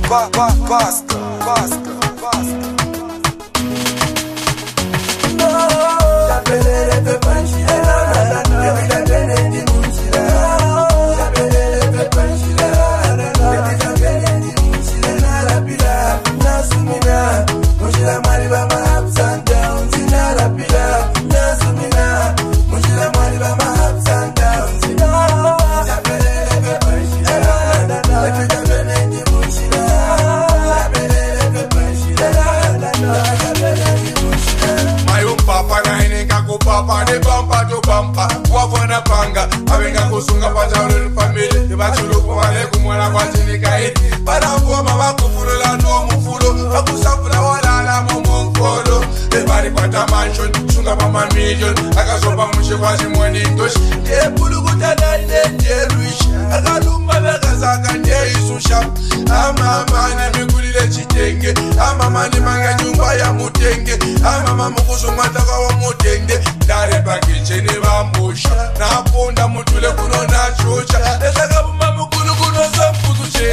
Kusunga pachalo family ibachulu kwale kumwana kwachini kaiti baravuwa mabakufulula nomufulo bakusafuna walala momongolo ebari kwata mansion sunga mama million akazoba mushe kwachimweni ntoshi ebulukuta nderuisha akalumba bekazaka ndeisusha amama nemikulile chitenge amama nimanga nyumba ya mutenge amama mukuzumata kwa mutenge ndare pakicheni bambusha naponda mutule kuno nachocha esaka buma mukulu kuno sampuzuche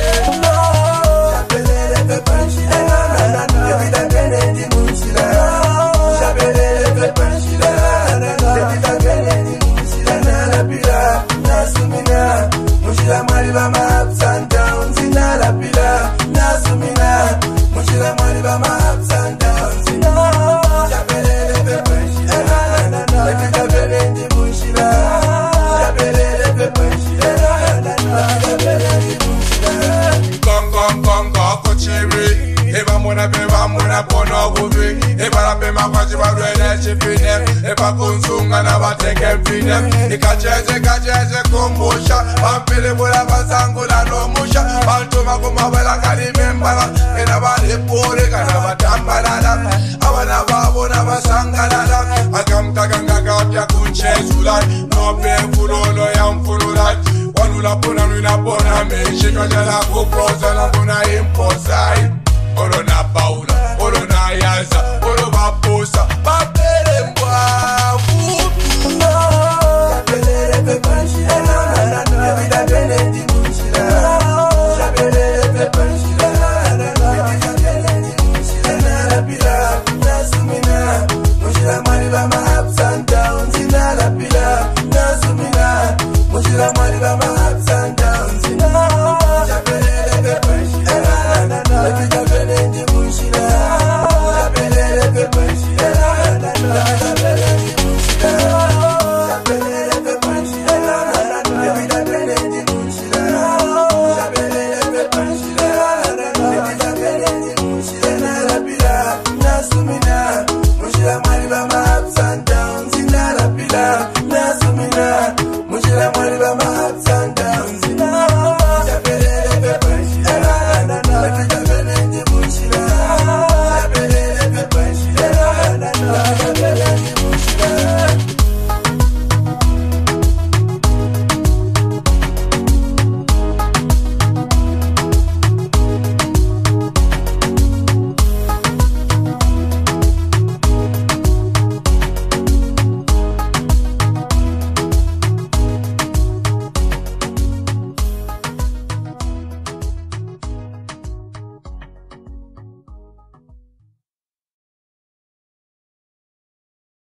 Shabelele pepanchila Evita benendi munchila Shabelele pepanchila Evita benendi munchila Nalapila, nasumina Munchila mariba ma ups and downs Nalapila, nasumina Munchila mariba ma ups and downs Shabelele pepanchila Evita benendi munchila Shabelele pepanchila Evita benendi munchila Gong kochiri Eba mona bono buvi Eba rape makwaji barwele chifine Eba kunzunga na bateke mfine Ikacheze kumbusha Pampili mula bazangula no musha Bantuma kumabela kalimembala Ena bali puri kana batambalala Abana babu na basangalala Akamtaka ngakapya kunchezula Nope mfulolo ya mfulula Wanula puna nuna pona Meshika jala kuproza na puna imposai Oro na paula, oro na yaza